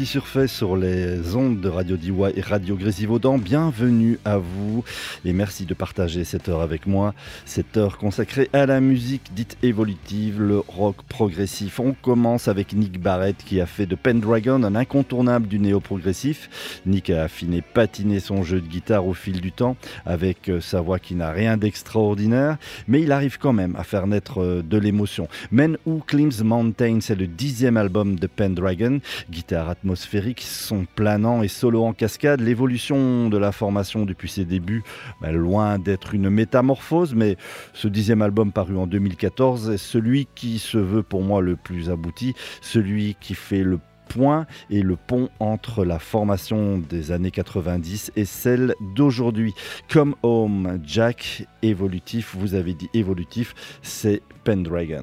surfait sur les ondes de Radio Diois et Radio Grésivaudan. Bienvenue à vous et merci de partager cette heure avec moi. Cette heure consacrée à la musique dite évolutive, le rock progressif. On commence avec Nick Barrett qui a fait de Pendragon un incontournable du néo-progressif. Nick a affiné, patiné son jeu de guitare au fil du temps avec sa voix qui n'a rien d'extraordinaire, mais il arrive quand même à faire naître de l'émotion. Men Who Climbs Mountains, c'est le 10e album de Pendragon. Guitare atmosphérique, son planant et solo en cascade. L'évolution de la formation depuis ses débuts, loin d'être une métamorphose, mais ce 10e album paru en 2014 est celui qui se veut pour moi le plus abouti, celui qui fait le point et le pont entre la formation des années 90 et celle d'aujourd'hui. Come Home, Jack, évolutif, vous avez dit évolutif, c'est Pendragon.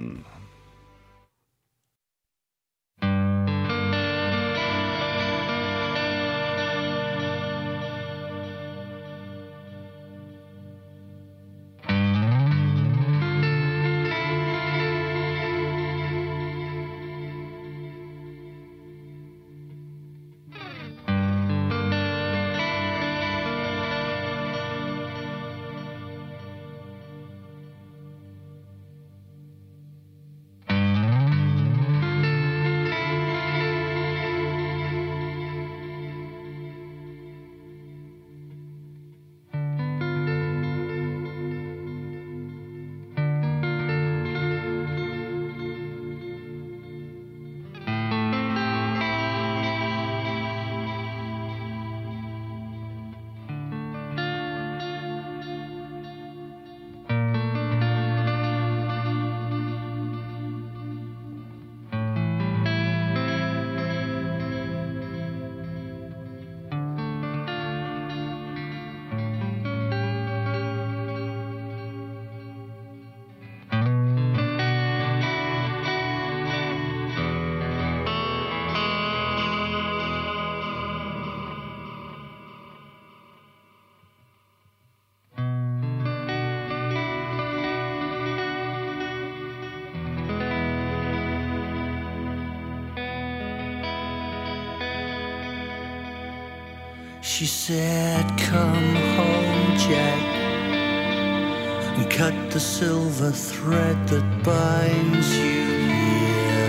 She said, come home, Jack, and cut the silver thread that binds you here.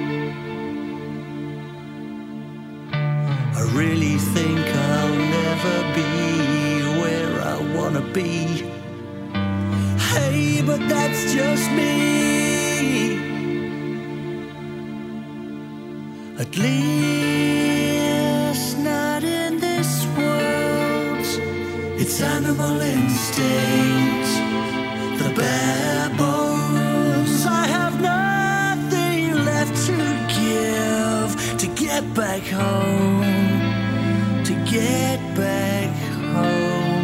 I really think I'll never be where I wanna be. Hey, but that's just me. At least not in this world. It's animal instinct, the bare bones. I have nothing left to give to get back home, to get back home.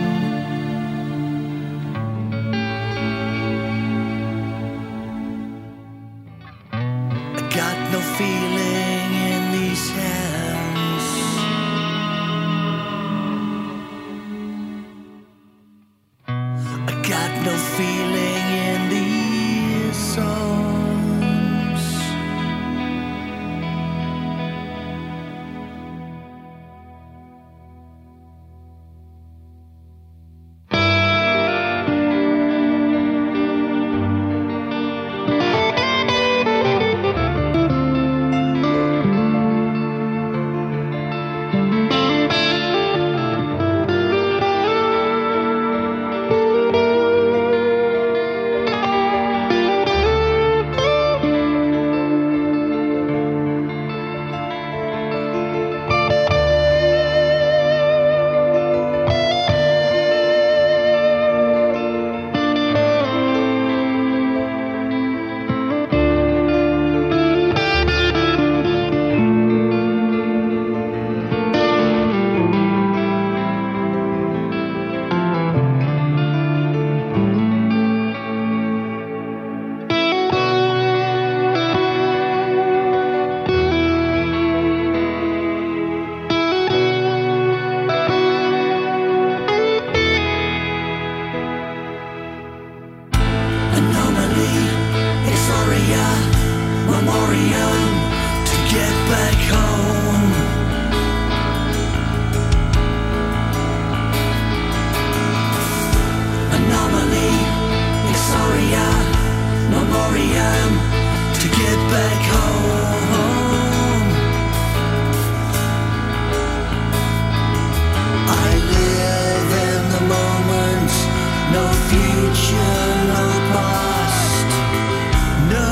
I got no feeling in these hands. I got no feeling in these songs. future, no past, no.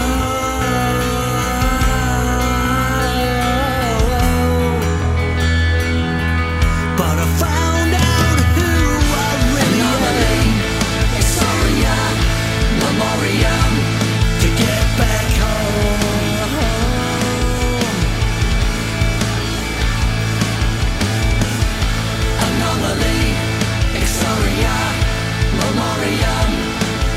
But I found out who I really am. Historia, memoriam, to get back home. Anomaly, Historia, memoriam,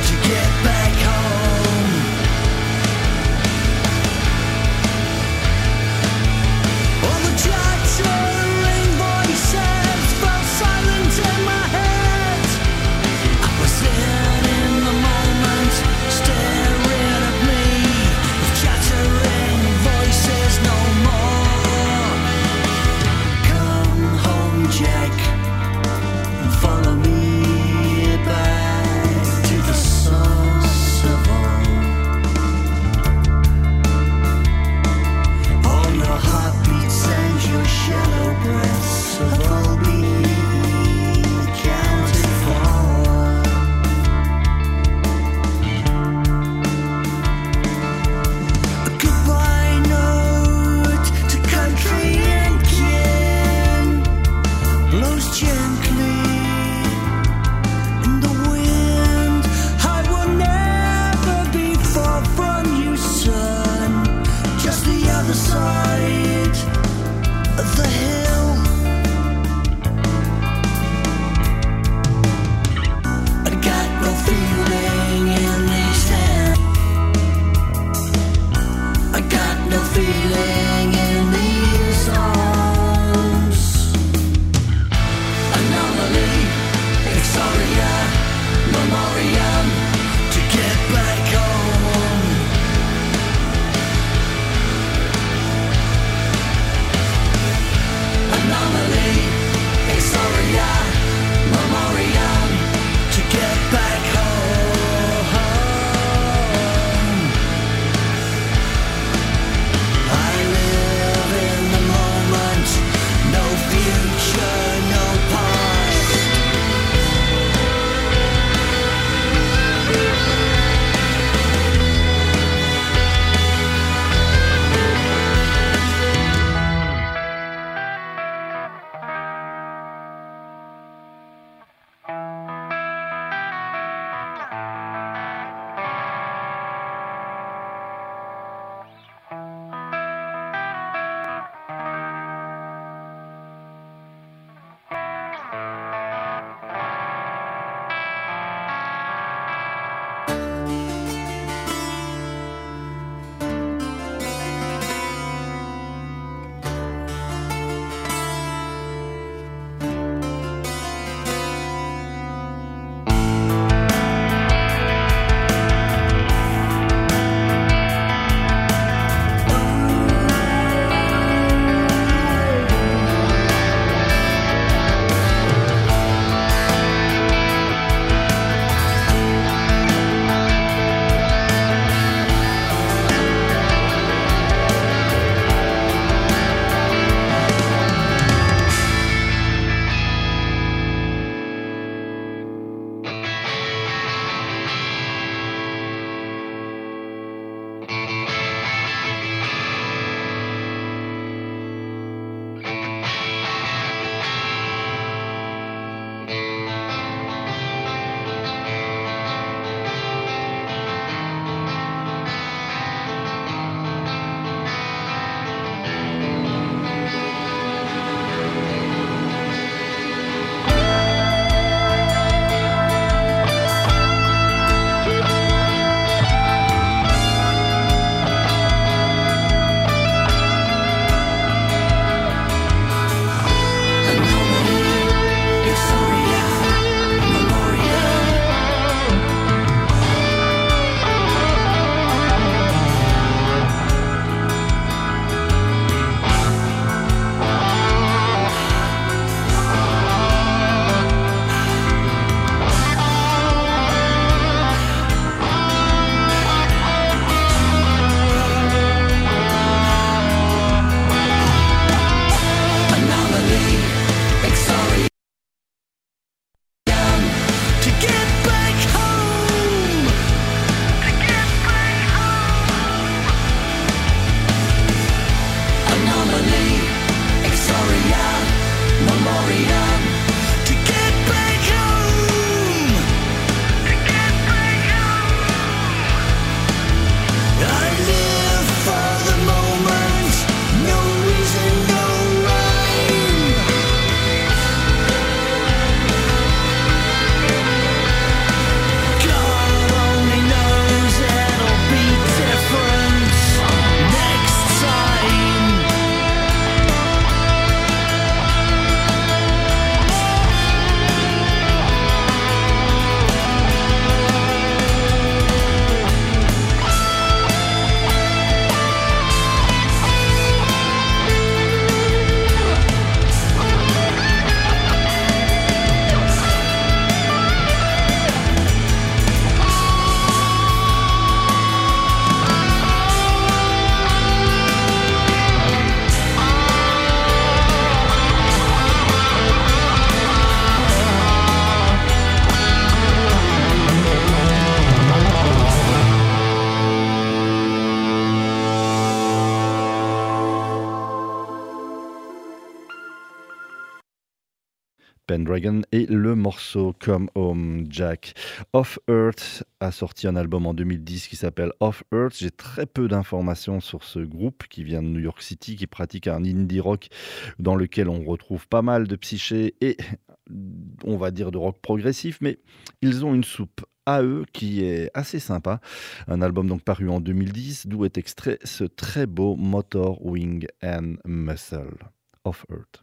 Dragon et le morceau Come Home Jack. Off Earth a sorti un album en 2010 qui s'appelle Off Earth. J'ai très peu d'informations sur ce groupe qui vient de New York City, qui pratique un indie rock dans lequel on retrouve pas mal de psyché et on va dire de rock progressif, mais ils ont une soupe à eux qui est assez sympa. Un album donc paru en 2010 d'où est extrait ce très beau Motor Wing and Muscle. Off Earth.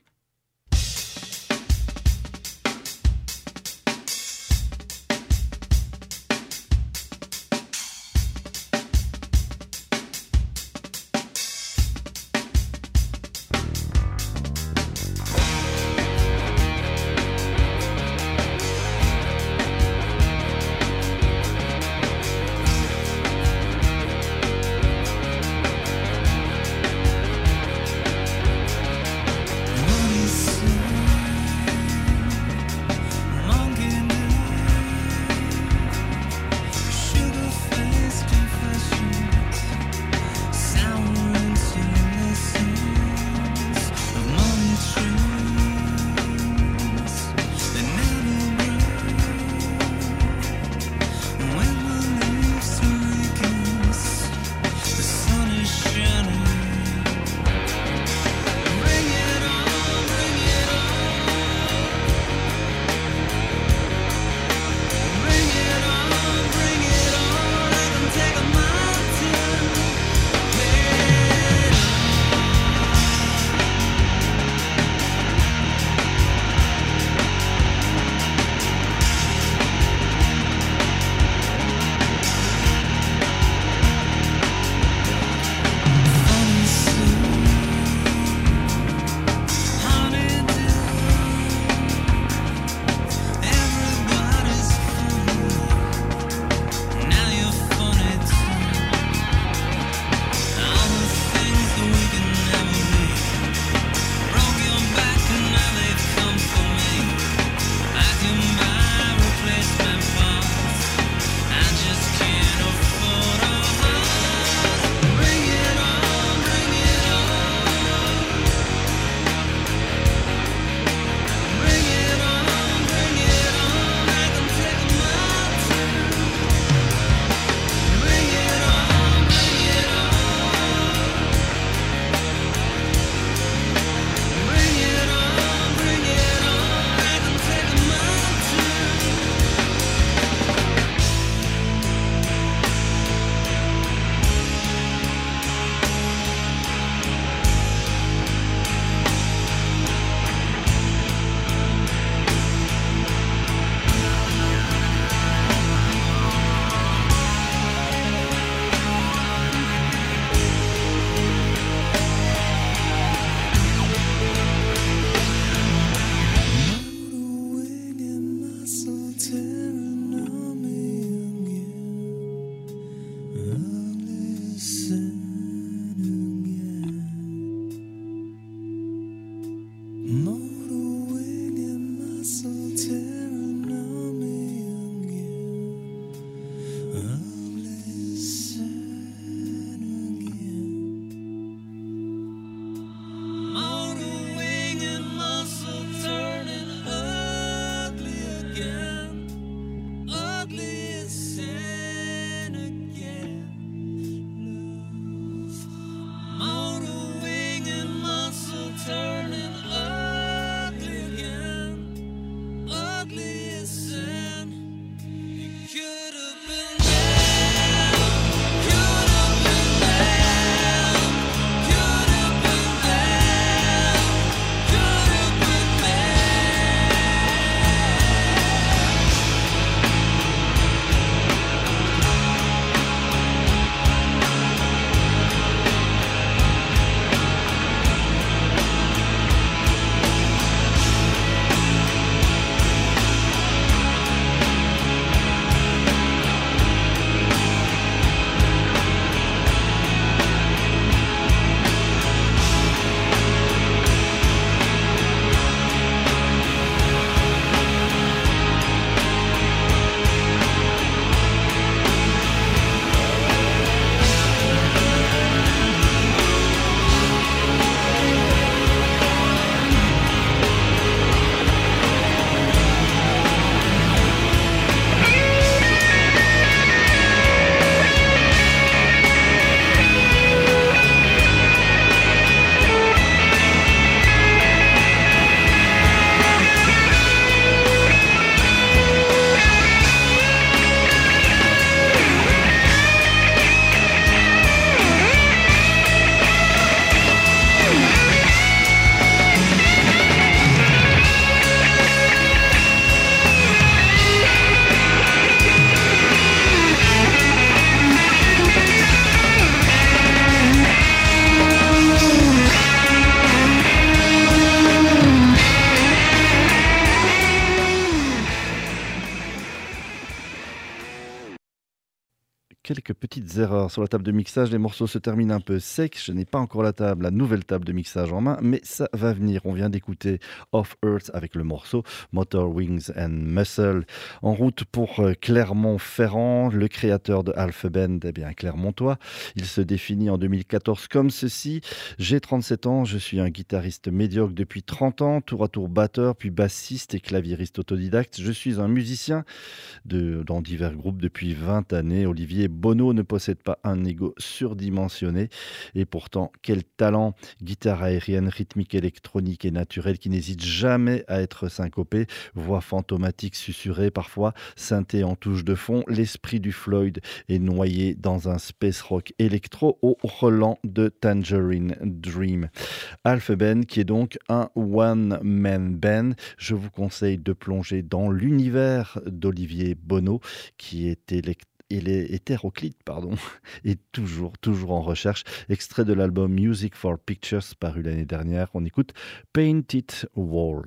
quelques petites erreurs sur la table de mixage. Les morceaux se terminent un peu secs. Je n'ai pas encore la nouvelle table de mixage en main, mais ça va venir. On vient d'écouter Off Earth avec le morceau Motor Wings and Muscle. En route pour Clermont-Ferrand, le créateur de Alphaband, clermontois. Il se définit en 2014 comme ceci. J'ai 37 ans, je suis un guitariste médiocre depuis 30 ans, tour à tour batteur, puis bassiste et claviériste autodidacte. Je suis un musicien dans divers groupes depuis 20 années. Olivier Bonneau ne possède pas un ego surdimensionné et pourtant quel talent, guitare aérienne, rythmique, électronique et naturelle qui n'hésite jamais à être syncopé, voix fantomatique susurrée parfois, synthé en touche de fond, l'esprit du Floyd est noyé dans un space rock électro au relent de Tangerine Dream. Alphaband qui est donc un one-man band. Je vous conseille de plonger dans l'univers d'Olivier Bonneau qui est hétéroclite, et toujours en recherche. Extrait de l'album Music for Pictures paru l'année dernière. On écoute Painted Wall.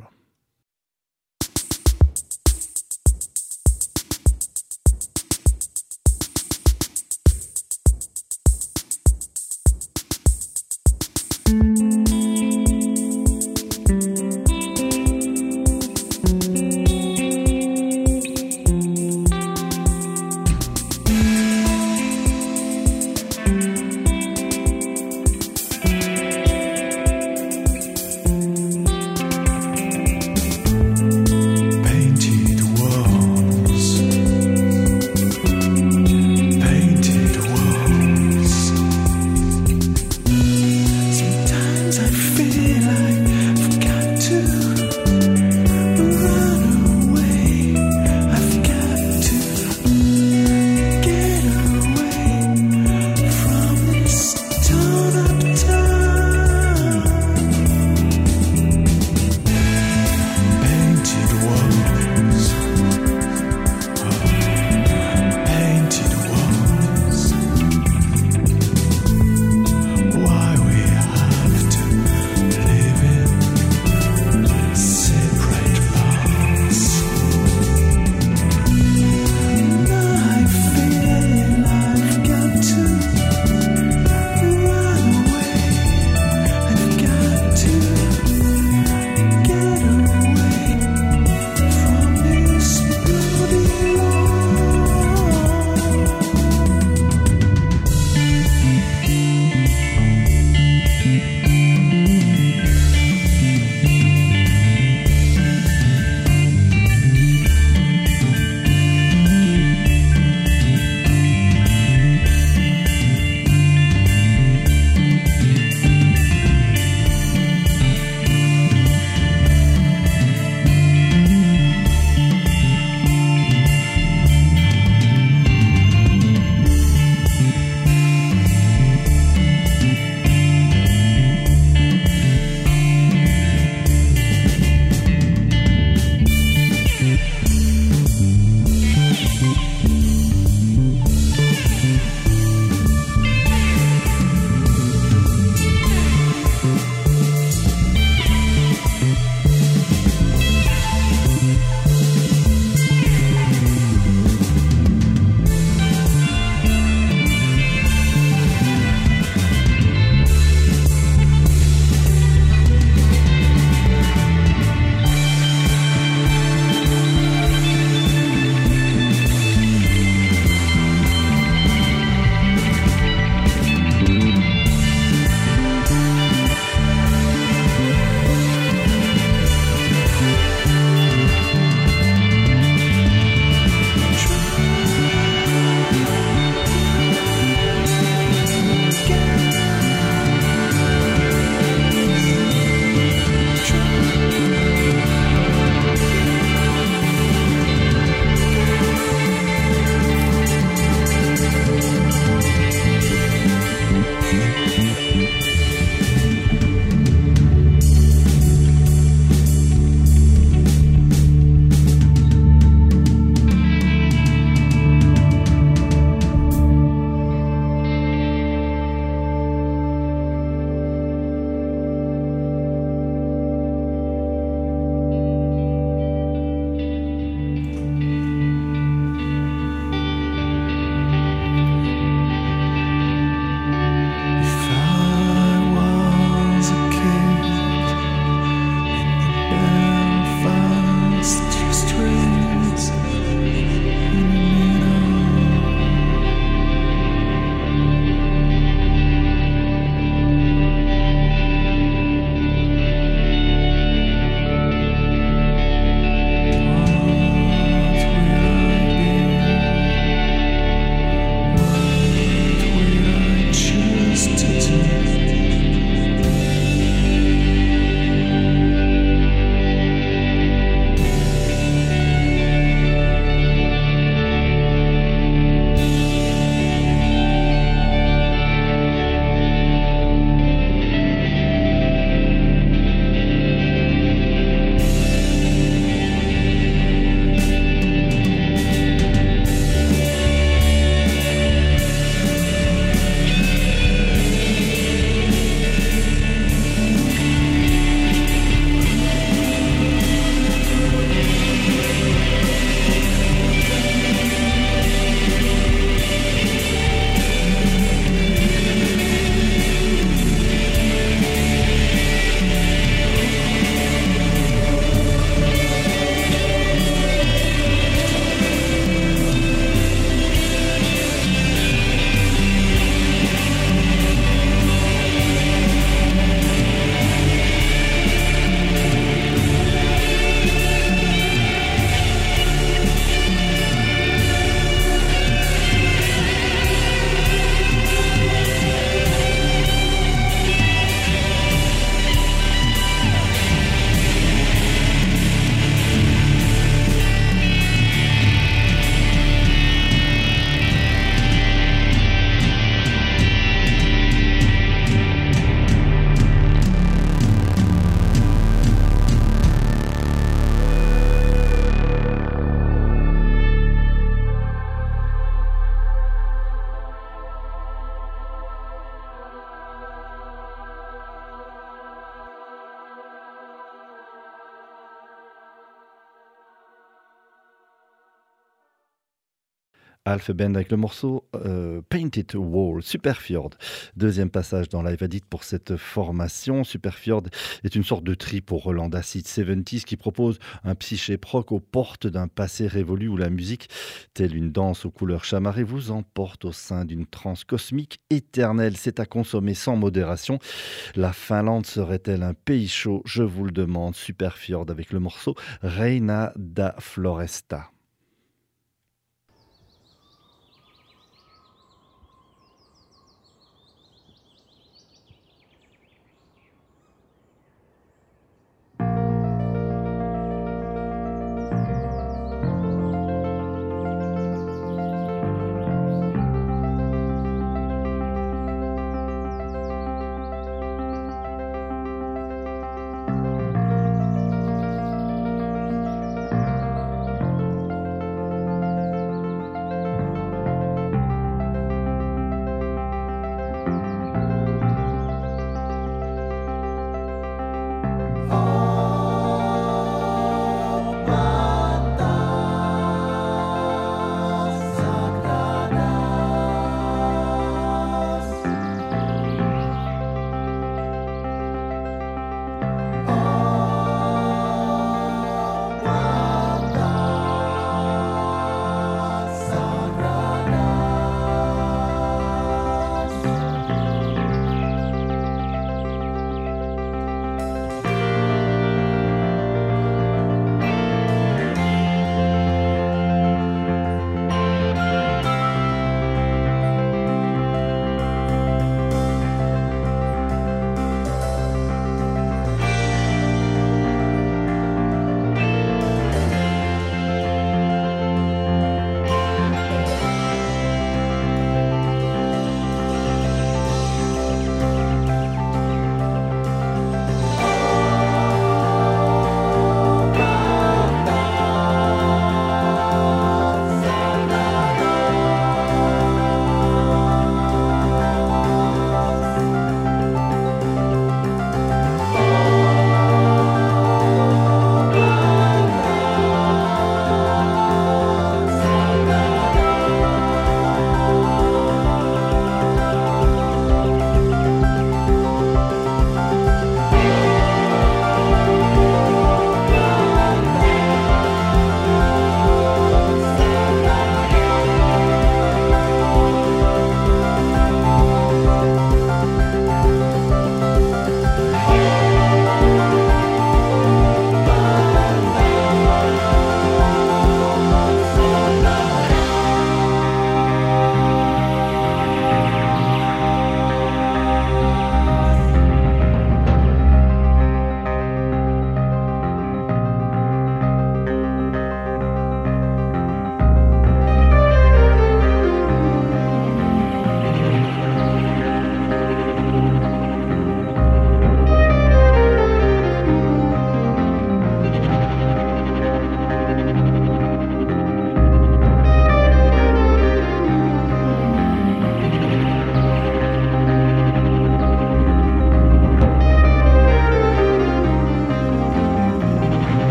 Alpha Band avec le morceau Painted Wall, Superfjord. Deuxième passage dans Live Edit pour cette formation. Superfjord est une sorte de tri pour Roland Acid 70s qui propose un psyché proc aux portes d'un passé révolu où la musique, telle une danse aux couleurs chamarrées, vous emporte au sein d'une transe cosmique éternelle. C'est à consommer sans modération. La Finlande serait-elle un pays chaud? Je vous le demande. Superfjord avec le morceau Reina da Floresta.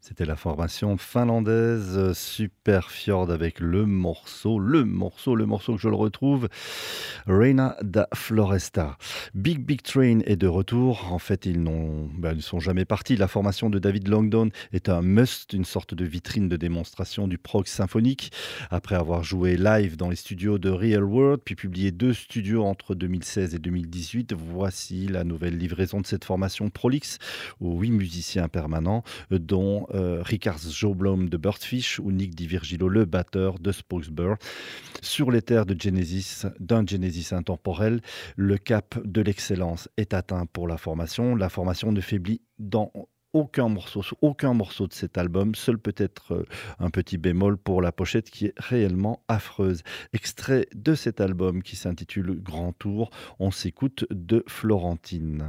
C'était la formation finlandaise Super Fjord avec le morceau que je le retrouve, Reina da Floresta. Big Train est de retour. En fait, ils ne sont jamais partis. La formation de David Langdon est un must, une sorte de vitrine de démonstration du prog symphonique. Après avoir joué live dans les studios de Real World, puis publié 2 studios entre 2016 et 2018, voici la nouvelle livraison de cette formation prolixe aux 8 musiciens permanents, dont Rikard Sjöblom de Birdfish ou Nick DiVirgilio, le batteur de Spokesburn. Sur les terres de Genesis, d'un Genesis intemporel, le cap de l'excellence est atteint pour la formation. La formation ne faiblit dans aucun morceau de cet album, seul peut-être un petit bémol pour la pochette qui est réellement affreuse. Extrait de cet album qui s'intitule Grand Tour, on s'écoute de Florentine.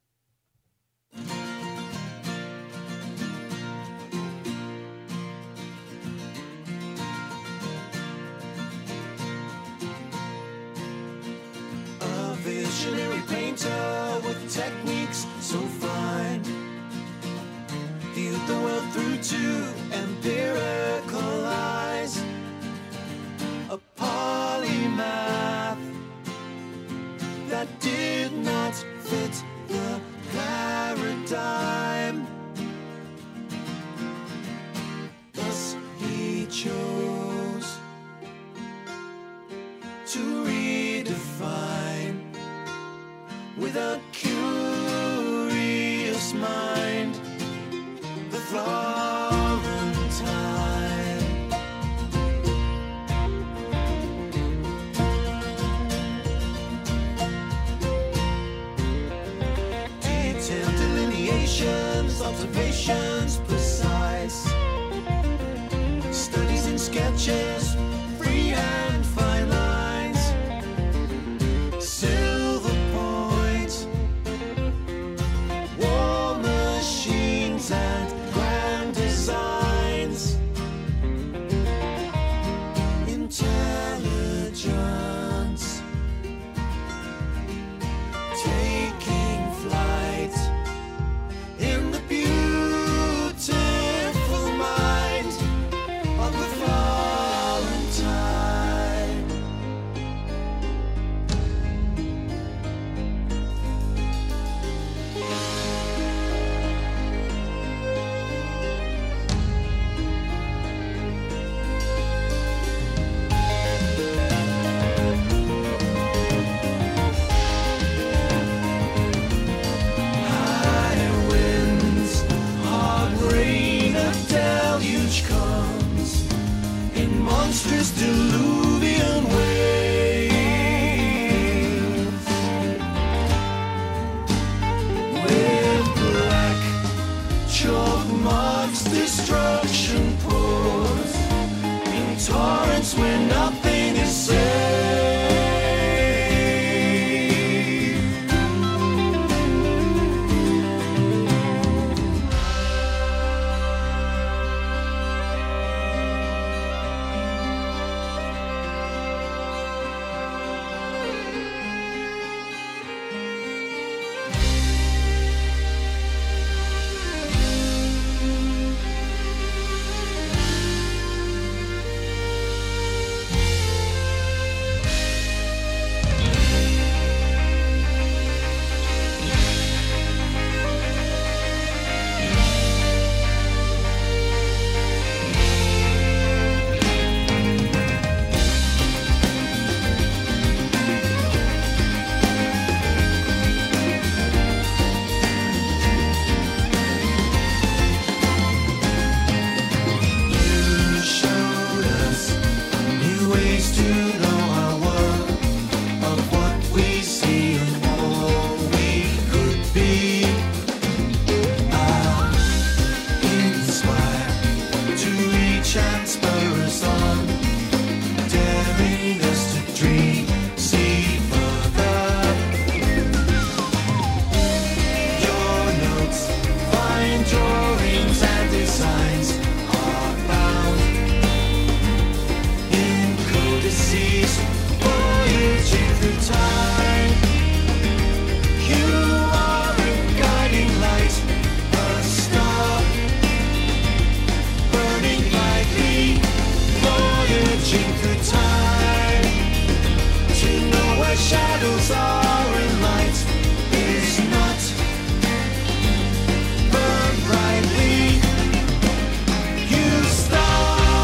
Visionary painter with techniques so fine, viewed the world through 2 empirical eyes, a polymath that did not fit the paradigm. Thus he chose to redefine with a curious mind, the Florentine. shadows are in light is not burned brightly. You start.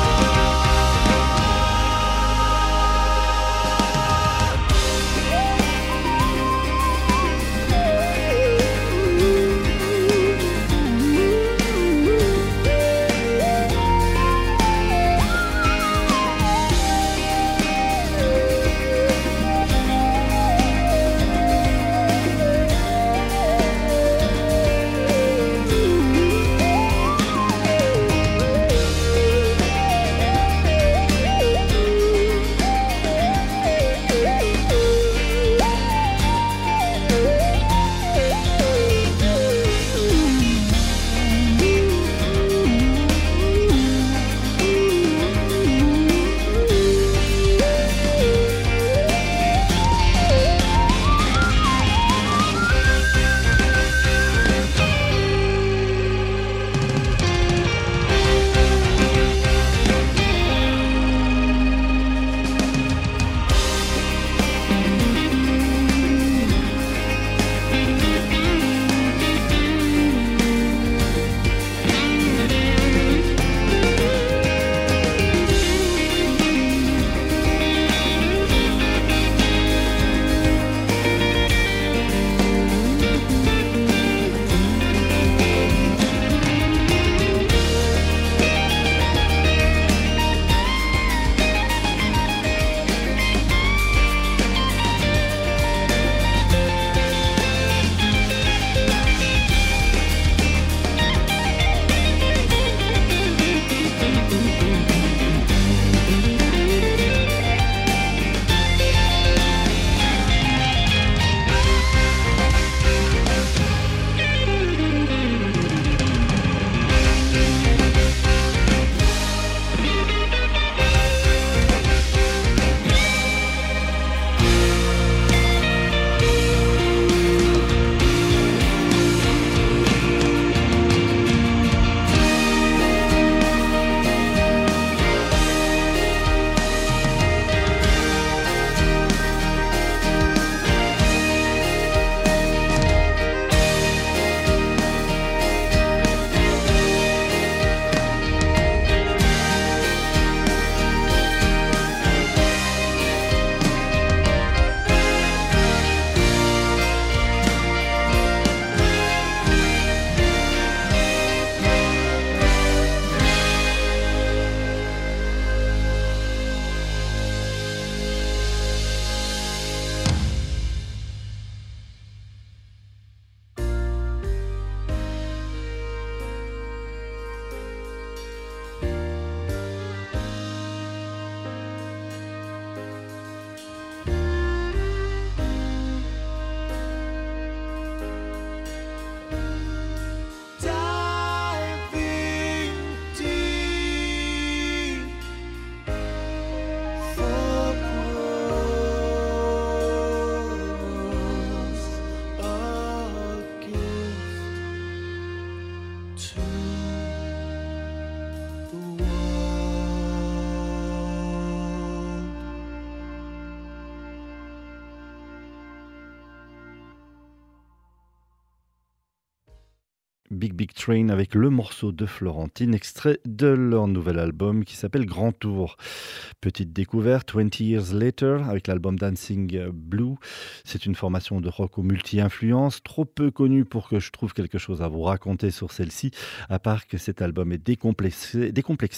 Big Big Train avec le morceau de Florentine, extrait de leur nouvel album qui s'appelle Grand Tour. Petite découverte, 20 Years Later avec l'album Dancing Blue. C'est une formation de rock aux multi-influences, trop peu connue pour que je trouve quelque chose à vous raconter sur celle-ci, à part que cet album est décomplexé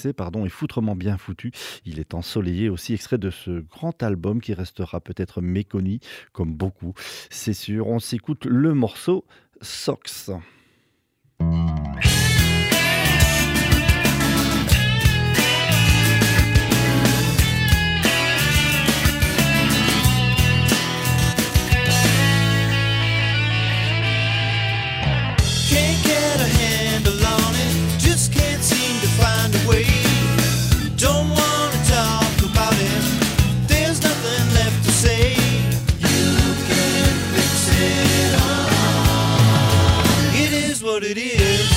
et foutrement bien foutu. Il est ensoleillé aussi, extrait de ce grand album qui restera peut-être méconnu comme beaucoup. C'est sûr, on s'écoute le morceau Socks. It is.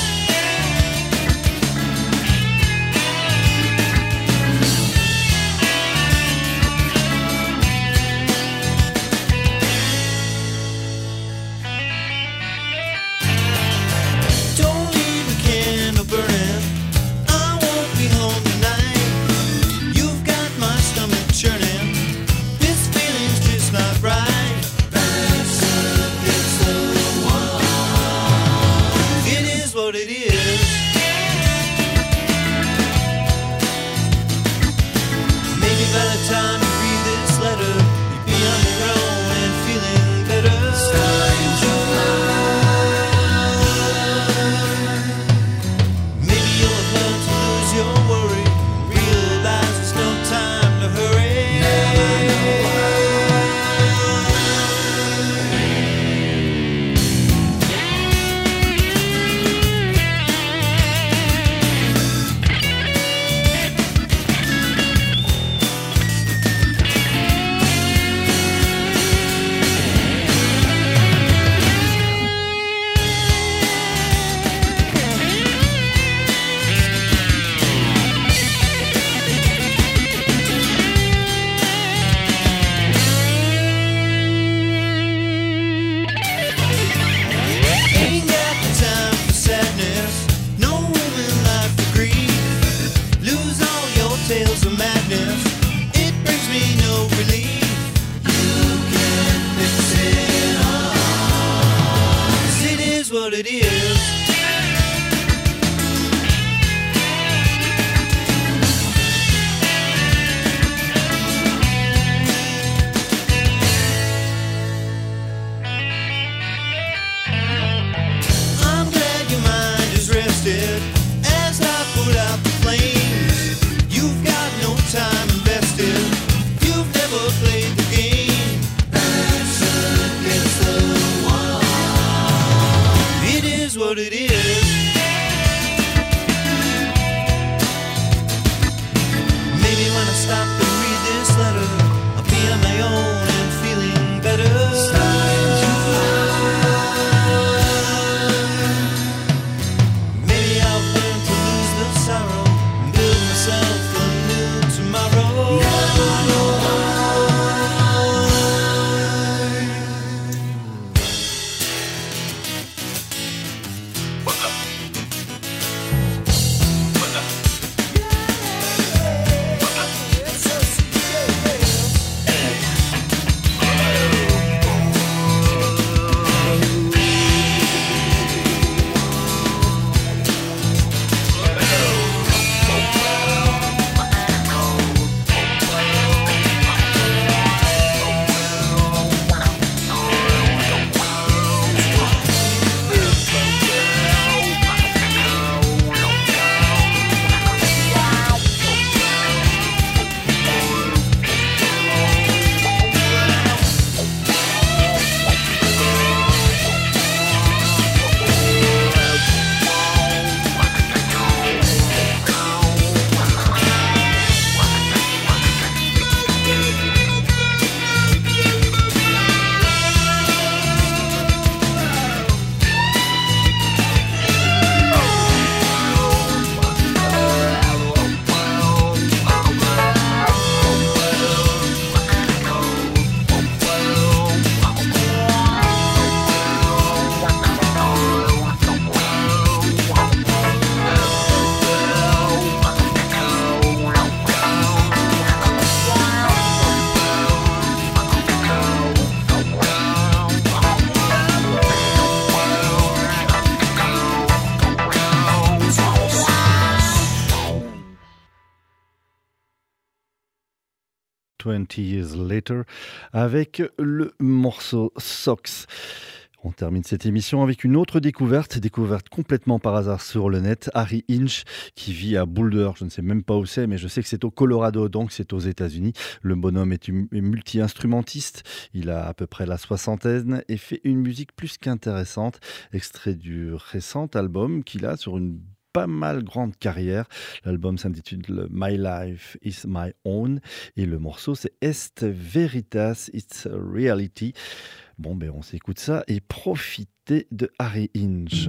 20 Years Later, avec le morceau Socks. On termine cette émission avec une autre découverte complètement par hasard sur le net. Harry Inch, qui vit à Boulder, je ne sais même pas où c'est, mais je sais que c'est au Colorado, donc c'est aux États-Unis. Le bonhomme est multi-instrumentiste, il a à peu près la soixantaine et fait une musique plus qu'intéressante, extrait du récent album qu'il a sur une pas mal grande carrière. L'album s'intitule My Life is My Own et le morceau c'est Est Veritas, It's a Reality. Bon, ben on s'écoute ça et profitez de Harry Inch.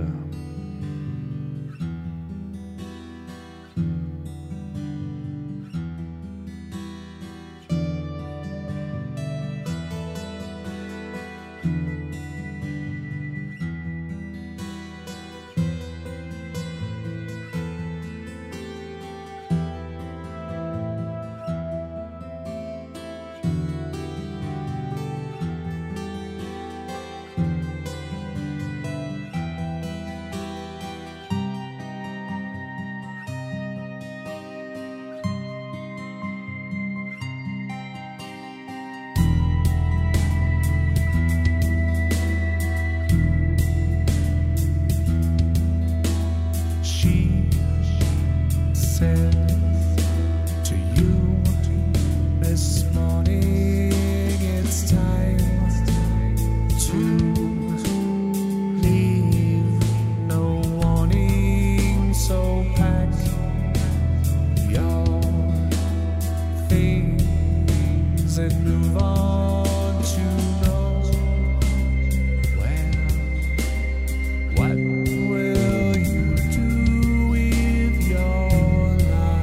What will you do with your life?